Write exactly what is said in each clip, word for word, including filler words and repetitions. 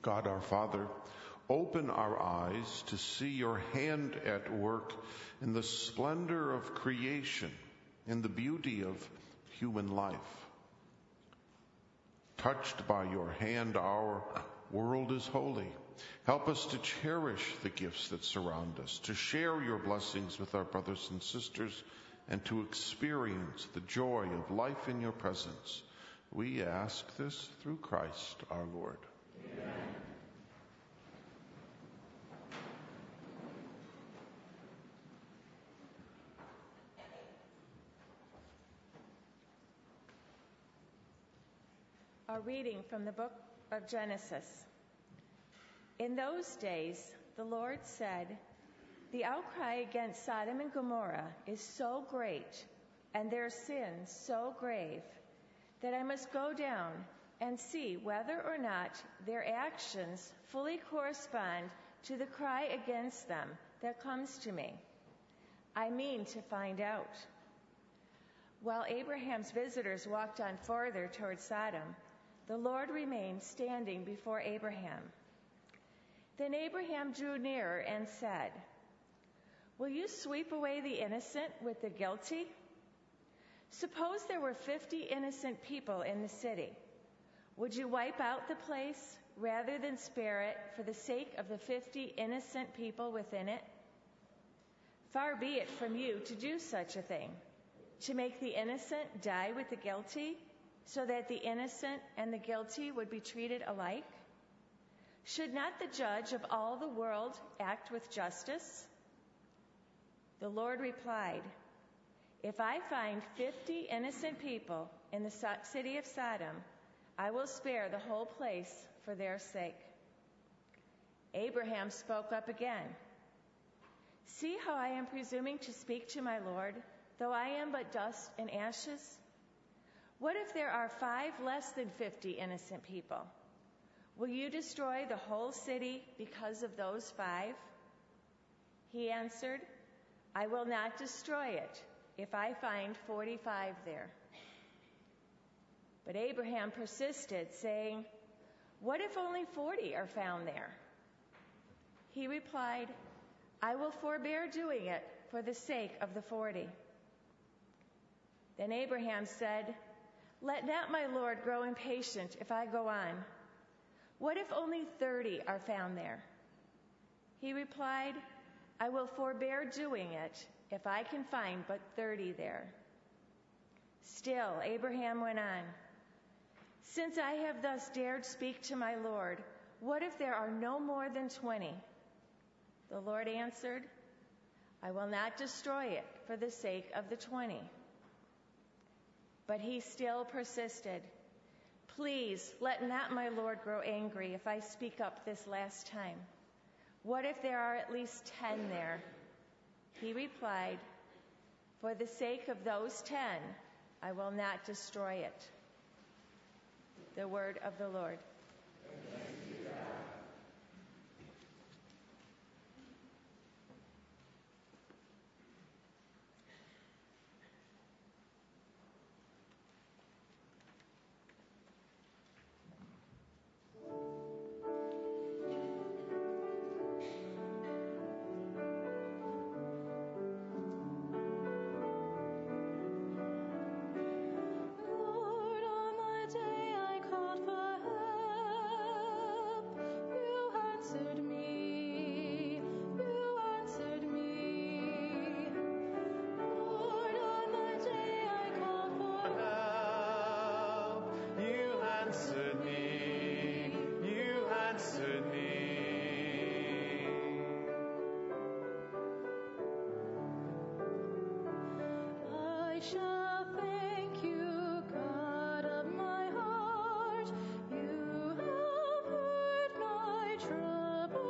God our Father, open our eyes to see your hand at work in the splendor of creation, in the beauty of human life. Touched by your hand, our world is holy. Help us to cherish the gifts that surround us, to share your blessings with our brothers and sisters, and to experience the joy of life in your presence. We ask this through Christ our Lord. Amen. A reading from the book of Genesis. In those days, the Lord said, "The outcry against Sodom and Gomorrah is so great, and their sin so grave, that I must go down and see whether or not their actions fully correspond to the cry against them that comes to me. I mean to find out." While Abraham's visitors walked on farther toward Sodom, the Lord remained standing before Abraham. Then Abraham drew nearer and said, "Will you sweep away the innocent with the guilty? Suppose there were fifty innocent people in the city. Would you wipe out the place rather than spare it for the sake of the fifty innocent people within it? Far be it from you to do such a thing, to make the innocent die with the guilty, so that the innocent and the guilty would be treated alike? Should not the judge of all the world act with justice?" The Lord replied, "If I find fifty innocent people in the city of Sodom, I will spare the whole place for their sake." Abraham spoke up again. "See how I am presuming to speak to my Lord, though I am but dust and ashes? What if there are five less than fifty innocent people? Will you destroy the whole city because of those five?" He answered, "I will not destroy it if I find forty-five there." But Abraham persisted, saying, "What if only forty are found there?" He replied, "I will forbear doing it for the sake of the forty." Then Abraham said, "Let not my Lord grow impatient if I go on. What if only thirty are found there?" He replied, "I will forbear doing it if I can find but thirty there." Still, Abraham went on, "Since I have thus dared speak to my Lord, what if there are no more than twenty?" The Lord answered, "I will not destroy it for the sake of the twenty." But he still persisted. "Please let not my Lord grow angry if I speak up this last time. What if there are at least ten there?" He replied, "For the sake of those ten, I will not destroy it." The word of the Lord. Thanks be to God. Trouble.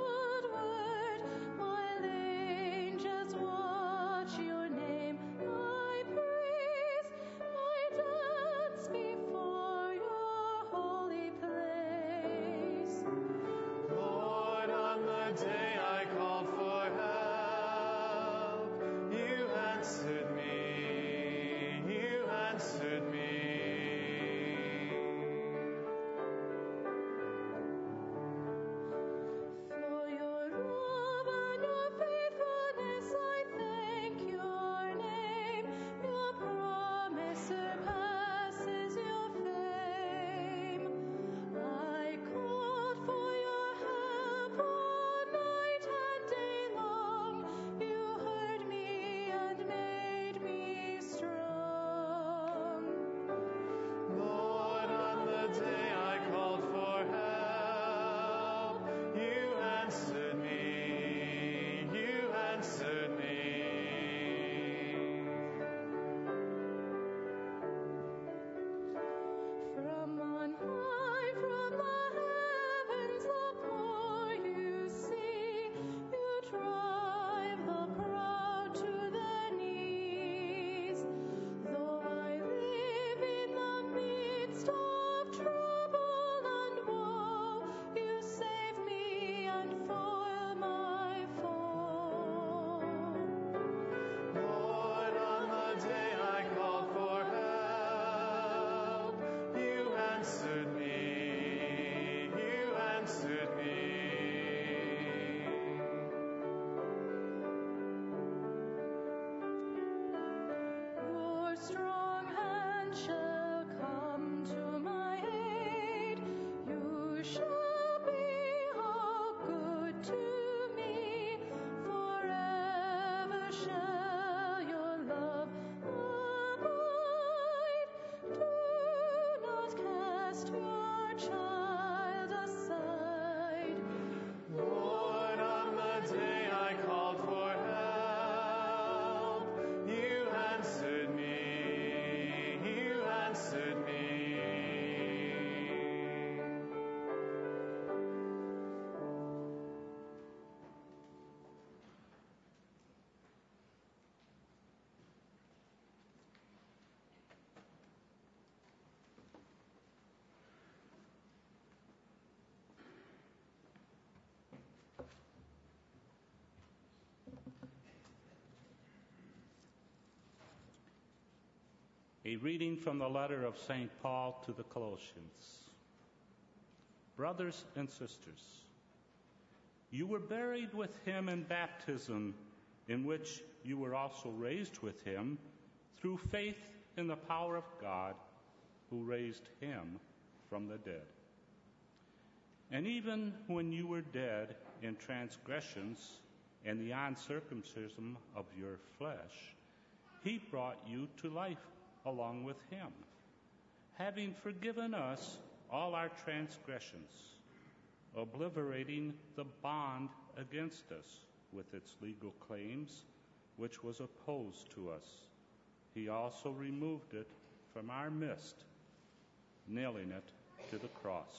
A reading from the letter of Saint Paul to the Colossians. Brothers and sisters, you were buried with him in baptism, in which you were also raised with him through faith in the power of God, who raised him from the dead. And even when you were dead in transgressions and the uncircumcision of your flesh, he brought you to life along with him, having forgiven us all our transgressions, obliterating the bond against us with its legal claims, which was opposed to us. He also removed it from our midst, nailing it to the cross.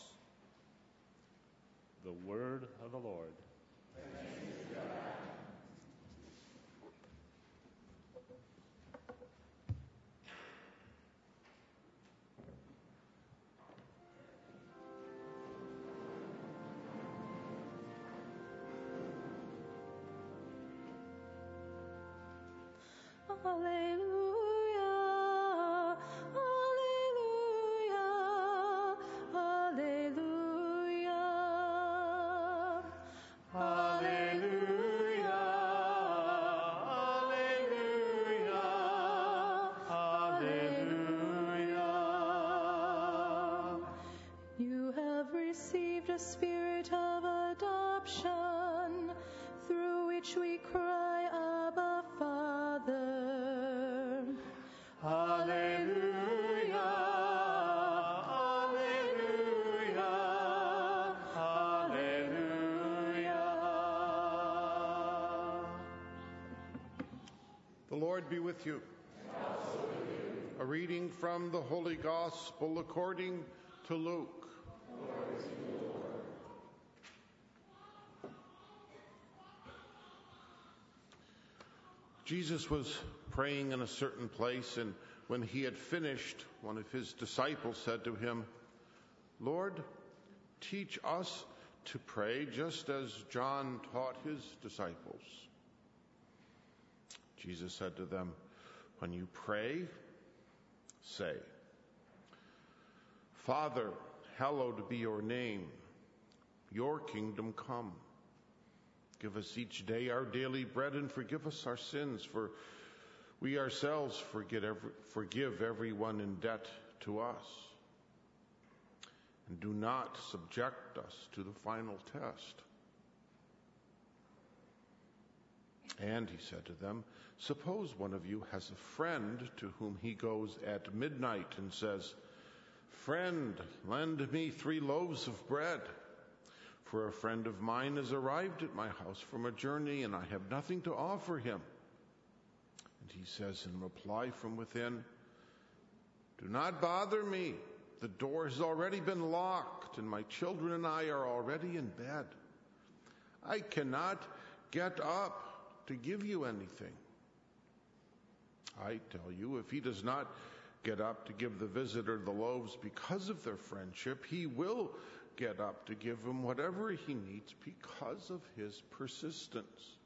The word of the Lord. Thanks be to God. Alleluia, alleluia, alleluia. Alleluia, alleluia, alleluia. You have received a spirit of adoption, through which we cry, Abba, Father. Alleluia, alleluia, alleluia. The Lord be with you. And also with you. A reading from the Holy Gospel according to Luke. Glory to you, Lord. Jesus was praying in a certain place, and when he had finished, one of his disciples said to him, "Lord, teach us to pray just as John taught his disciples." Jesus said to them, "When you pray, say, 'Father, hallowed be your name. Your kingdom come. Give us each day our daily bread, and forgive us our sins, for we ourselves forget every, forgive everyone in debt to us. And do not subject us to the final test.'" And he said to them, "Suppose one of you has a friend to whom he goes at midnight and says, 'Friend, lend me three loaves of bread, for a friend of mine has arrived at my house from a journey, and I have nothing to offer him.' And he says in reply from within, 'Do not bother me. The door has already been locked, and my children and I are already in bed. I cannot get up to give you anything.' I tell you, if he does not get up to give the visitor the loaves because of their friendship, he will get up to give him whatever he needs because of his persistence.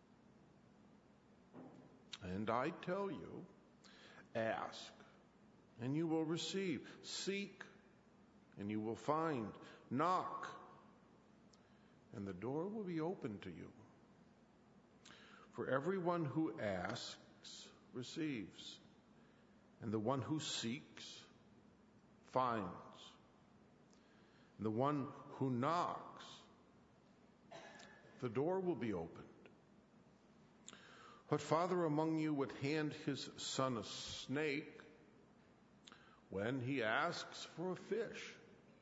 And I tell you, ask, and you will receive. Seek, and you will find. Knock, and the door will be open to you. For everyone who asks receives, and the one who seeks finds, and the one who knocks, the door will be opened. What father among you would hand his son a snake when he asks for a fish?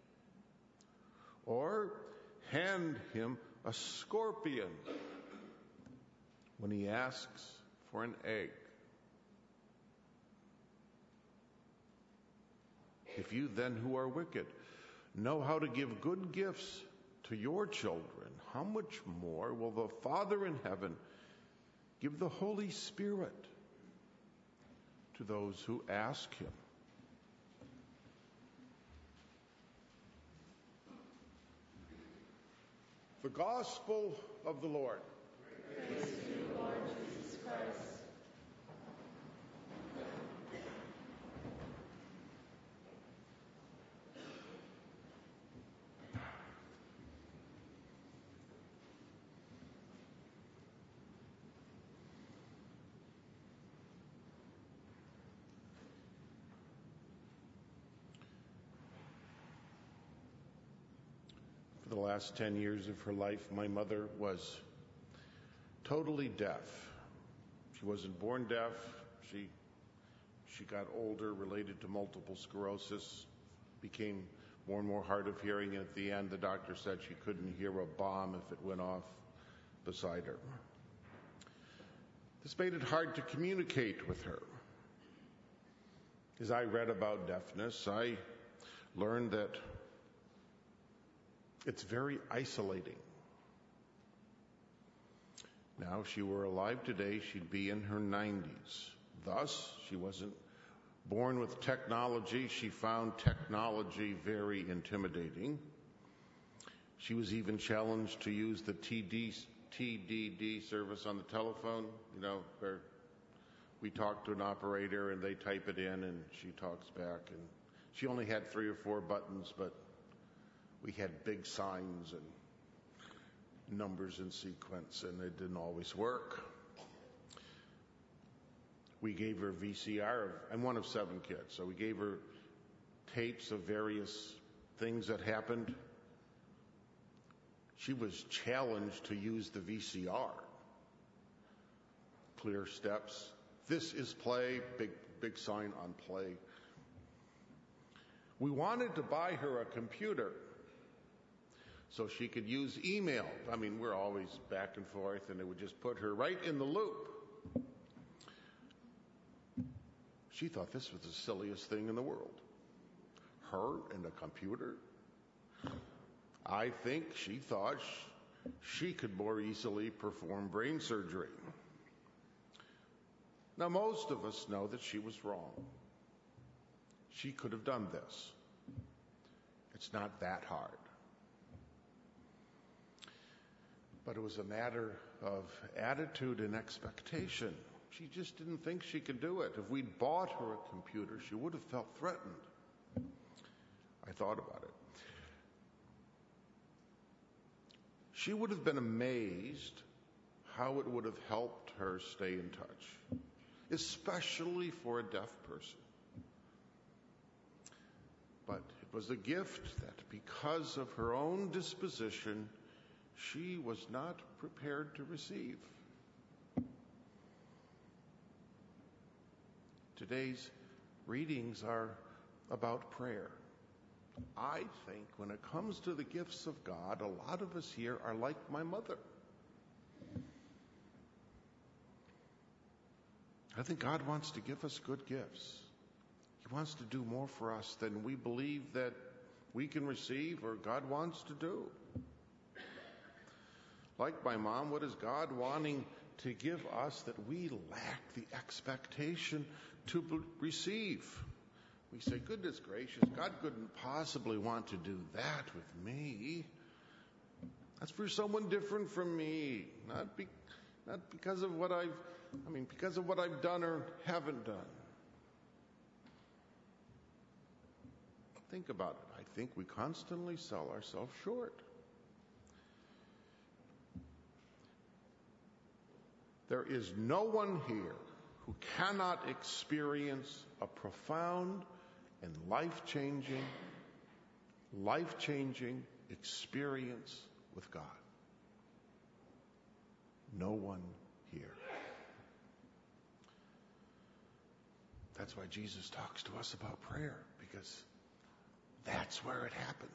Or hand him a scorpion when he asks for an egg? If you then, who are wicked, know how to give good gifts to your children, how much more will the Father in heaven give the Holy Spirit to those who ask him?" The Gospel of the Lord. Praise to you, Lord Jesus Christ. For the last ten years of her life, my mother was totally deaf. She wasn't born deaf. She she got older, related to multiple sclerosis, became more and more hard of hearing, and at the end the doctor said she couldn't hear a bomb if it went off beside her. This made it hard to communicate with her. As I read about deafness, I learned that it's very isolating. Now, if she were alive today, she'd be in her nineties. Thus, she wasn't born with technology. She found technology very intimidating. She was even challenged to use the T D, T D D service on the telephone, you know, where we talk to an operator and they type it in and she talks back. And she only had three or four buttons, but we had big signs and numbers in sequence, and it didn't always work. We gave her V C R. I'm one of seven kids, so we gave her tapes of various things that happened. She was challenged to use the V C R. Clear steps. This is play. Big, big sign on play. We wanted to buy her a computer so she could use email. I mean, we're always back and forth, and it would just put her right in the loop. She thought this was the silliest thing in the world. Her and a computer. I think she thought she could more easily perform brain surgery. Now, most of us know that she was wrong. She could have done this. It's not that hard. But it was a matter of attitude and expectation. She just didn't think she could do it. If we'd bought her a computer, she would have felt threatened. I thought about it. She would have been amazed how it would have helped her stay in touch, especially for a deaf person. But it was a gift that, because of her own disposition, she was not prepared to receive. Today's readings are about prayer. I think when it comes to the gifts of God, a lot of us here are like my mother. I think God wants to give us good gifts. He wants to do more for us than we believe that we can receive or God wants to do. Like my mom, what is God wanting to give us that we lack the expectation to be- receive? We say, goodness gracious, God couldn't possibly want to do that with me. That's for someone different from me, not be, not because of what I've, I mean, because of what I've done or haven't done. Think about it. I think we constantly sell ourselves short. There is no one here who cannot experience a profound and life-changing, life-changing experience with God. No one here. That's why Jesus talks to us about prayer, because that's where it happens.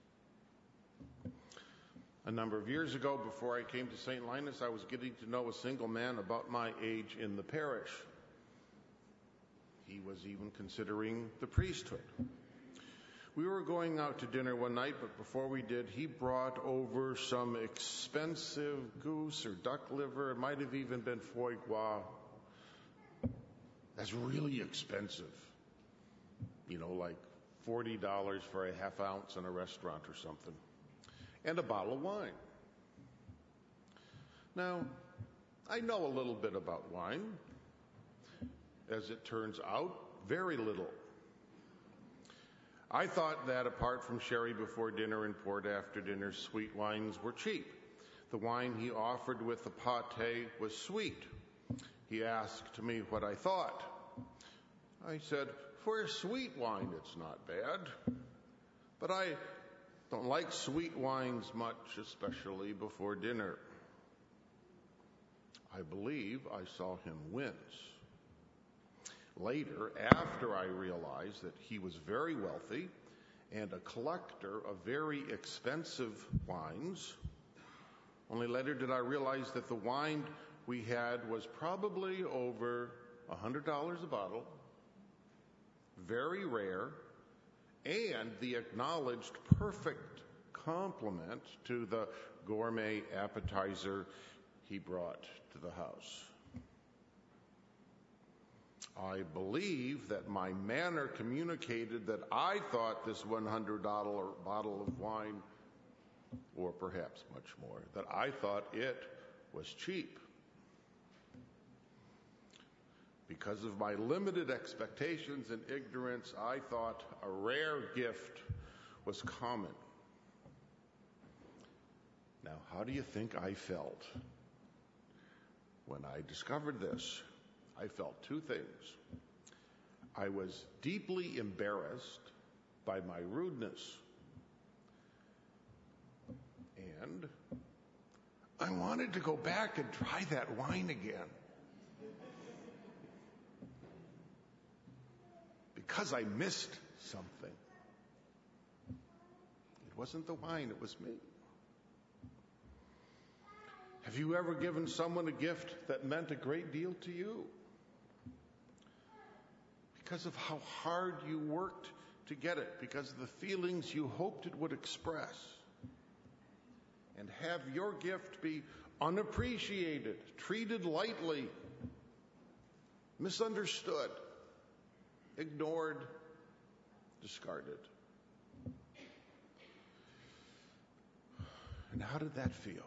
A number of years ago, before I came to Saint Linus, I was getting to know a single man about my age in the parish. He was even considering the priesthood. We were going out to dinner one night, but before we did, he brought over some expensive goose or duck liver. It might have even been foie gras. That's really expensive. You know, like forty dollars for a half ounce in a restaurant or something. And a bottle of wine. Now, I know a little bit about wine. As it turns out, very little. I thought that apart from sherry before dinner and port after dinner, sweet wines were cheap. The wine he offered with the pâté was sweet. He asked me what I thought. I said, for a sweet wine, it's not bad. But I Don't like sweet wines much, especially before dinner. I believe I saw him wince. Later, after I realized that he was very wealthy and a collector of very expensive wines, only later did I realize that the wine we had was probably over one hundred dollars a bottle, very rare, and the acknowledged perfect complement to the gourmet appetizer he brought to the house. I believe that my manner communicated that I thought this one hundred dollars bottle of wine, or perhaps much more, that I thought it was cheap. Because of my limited expectations and ignorance, I thought a rare gift was common. Now, how do you think I felt when I discovered this? I felt two things. I was deeply embarrassed by my rudeness, and I wanted to go back and try that wine again. Because I missed something. It wasn't the wine, it was me. Have you ever given someone a gift that meant a great deal to you? Because of how hard you worked to get it, because of the feelings you hoped it would express. And have your gift be unappreciated, treated lightly, misunderstood, ignored, discarded. And how did that feel?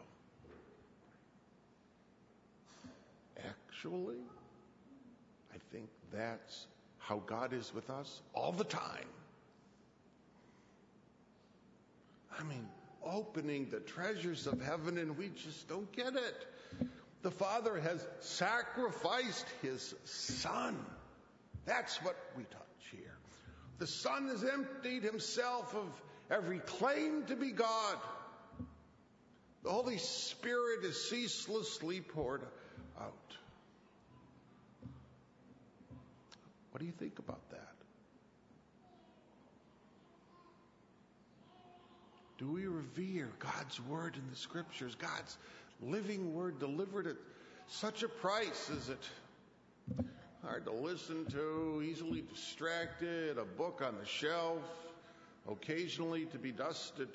Actually, I think that's how God is with us all the time. I mean, opening the treasures of heaven and we just don't get it. The Father has sacrificed His Son. That's what we touch here. The Son has emptied Himself of every claim to be God. The Holy Spirit is ceaselessly poured out. What do you think about that? Do we revere God's Word in the Scriptures, God's living Word delivered at such a price? Is it hard to listen to, easily distracted, a book on the shelf, occasionally to be dusted?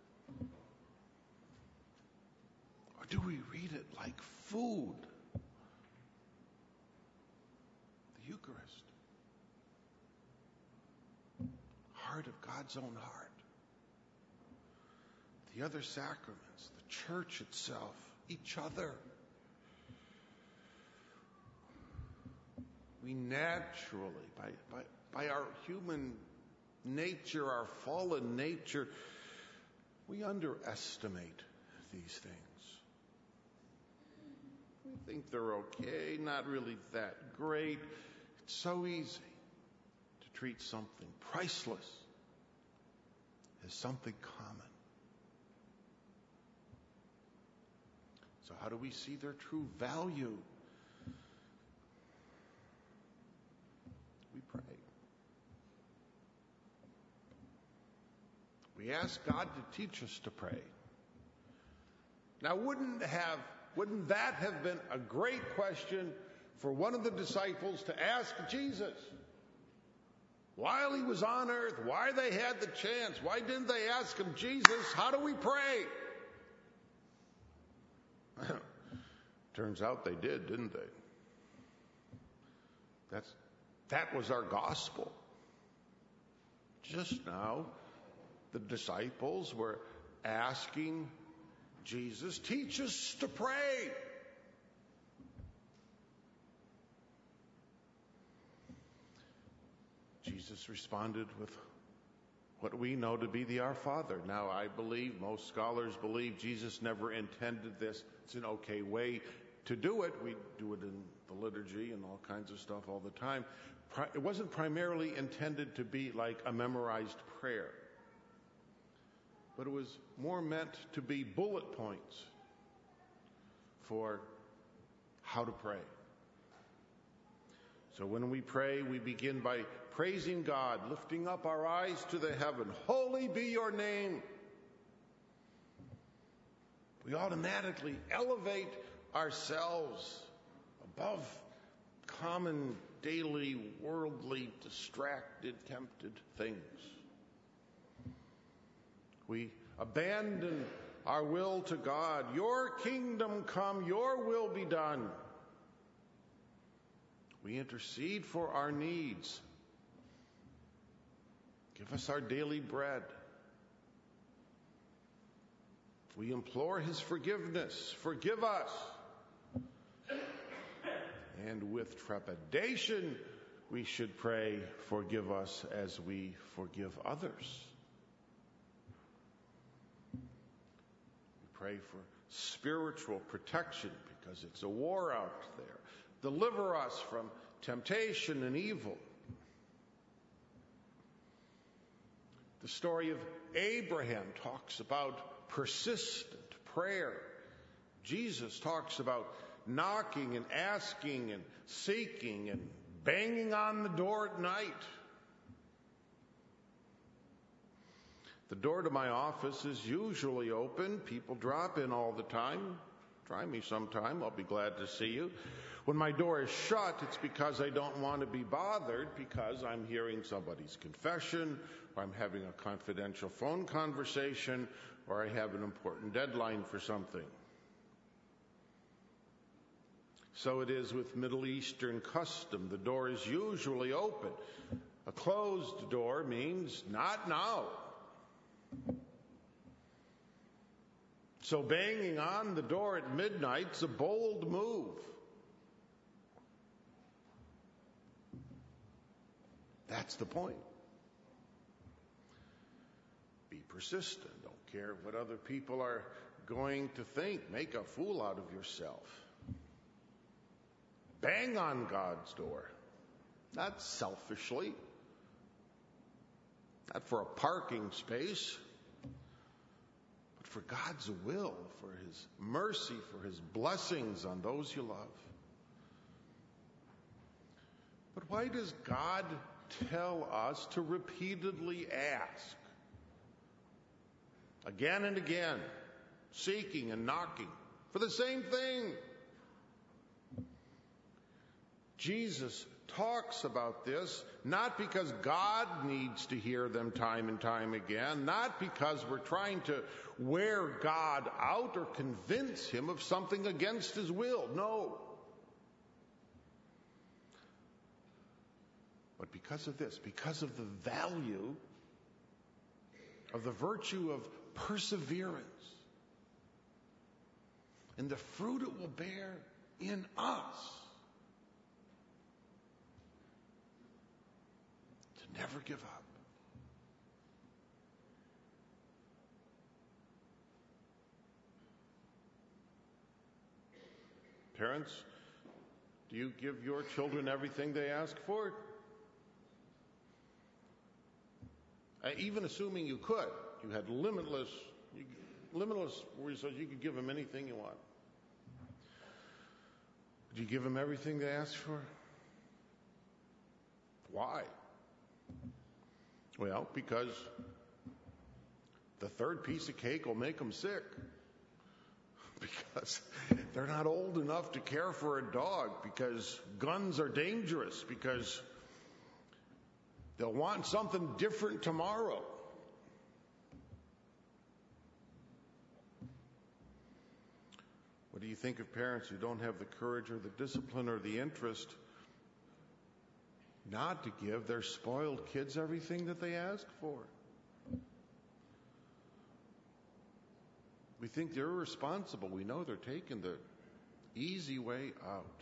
Or do we read it like food? The Eucharist. Heart of God's own heart. The other sacraments, the church itself, each other. We naturally, by, by, by our human nature, our fallen nature, we underestimate these things. We think they're okay, not really that great. It's so easy to treat something priceless as something common. So how do we see their true value? We pray. We ask God to teach us to pray. Now, wouldn't have wouldn't that have been a great question for one of the disciples to ask Jesus? While he was on earth, why they had the chance, why didn't they ask him, Jesus, how do we pray? Turns out they did, didn't they? That's, that was our gospel. Just now, the disciples were asking Jesus, teach us to pray. Jesus responded with what we know to be the Our Father. Now, I believe, most scholars believe, Jesus never intended this. It's an okay way to do it. We do it in the liturgy and all kinds of stuff all the time. It wasn't primarily intended to be like a memorized prayer. but it was more meant to be bullet points for how to pray. So when we pray, we begin by praising God, lifting up our eyes to the heaven. Holy be your name. We automatically elevate ourselves above common, daily, worldly, distracted, tempted things. We abandon our will to God. Your kingdom come, your will be done. We intercede for our needs. Give us our daily bread. We implore his forgiveness. Forgive us. And with trepidation, we should pray, forgive us as we forgive others. We pray for spiritual protection because it's a war out there. Deliver us from temptation and evil. The story of Abraham talks about persistent prayer. Jesus talks about knocking and asking and seeking and banging on the door at night. The door to my office is usually open. People drop in all the time. Try me sometime. I'll be glad to see you. When my door is shut, it's because I don't want to be bothered, because I'm hearing somebody's confession, or I'm having a confidential phone conversation, or I have an important deadline for something. So it is with Middle Eastern custom. The door is usually open. A closed door means not now. So banging on the door at midnight's a bold move. That's the point. Be persistent. Don't care what other people are going to think. Make a fool out of yourself. Bang on God's door. Not selfishly. Not for a parking space. But for God's will, for his mercy, for his blessings on those you love. But why does God tell us to repeatedly ask? Again and again, seeking and knocking for the same thing. Jesus talks about this not because God needs to hear them time and time again, not because we're trying to wear God out or convince him of something against his will. No. But because of this, because of the value of the virtue of perseverance and the fruit it will bear in us, to never give up. Parents, do you give your children everything they ask for? Uh, even assuming you could, you had limitless, you, limitless resources, you could give them anything you want. Would you give them everything they asked for? Why? Well, because the third piece of cake will make them sick. Because they're not old enough to care for a dog. Because guns are dangerous. Because they'll want something different tomorrow. What do you think of parents who don't have the courage or the discipline or the interest not to give their spoiled kids everything that they ask for? We think they're irresponsible. We know they're taking the easy way out.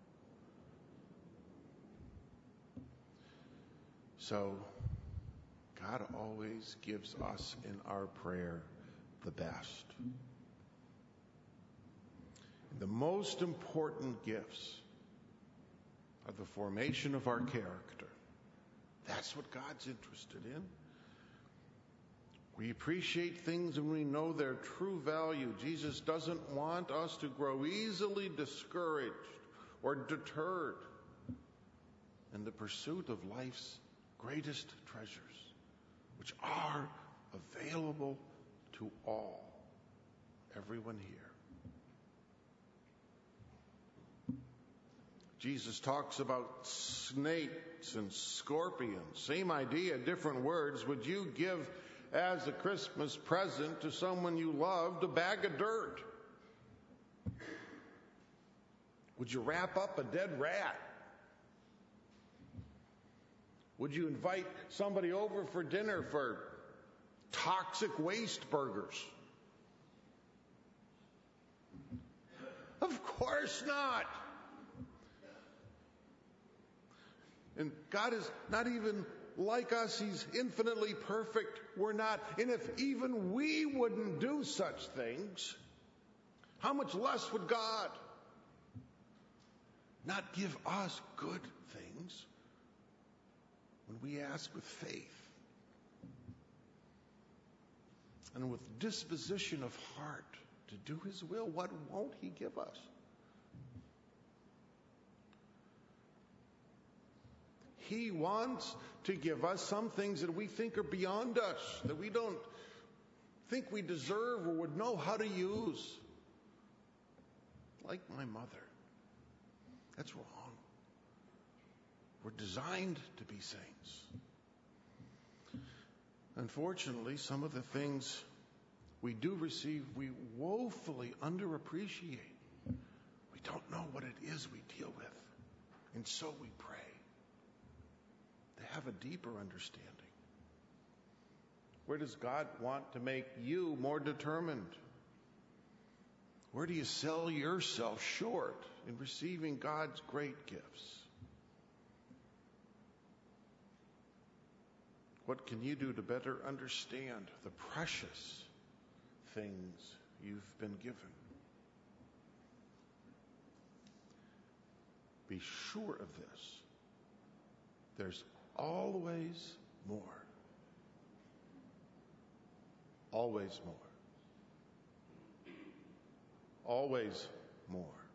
So, God always gives us in our prayer the best. The most important gifts are the formation of our character. That's what God's interested in. We appreciate things when we know their true value. Jesus doesn't want us to grow easily discouraged or deterred in the pursuit of life's greatest treasures, which are available to all, everyone here. Jesus talks about snakes and scorpions. Same idea, different words. Would you give as a Christmas present to someone you loved a bag of dirt? Would you wrap up a dead rat? Would you invite somebody over for dinner for toxic waste burgers? Of course not. And God is not even like us. He's infinitely perfect. We're not. And if even we wouldn't do such things, how much less would God not give us good things when we ask with faith and with disposition of heart to do His will? What won't He give us? He wants to give us some things that we think are beyond us, that we don't think we deserve or would know how to use. Like my mother. That's wrong. We're designed to be saints. Unfortunately, some of the things we do receive, we woefully underappreciate. We don't know what it is we deal with. And so we pray to have a deeper understanding. Where does God want to make you more determined? Where do you sell yourself short in receiving God's great gifts? What can you do to better understand the precious things you've been given? Be sure of this. There's always more. Always more. Always more.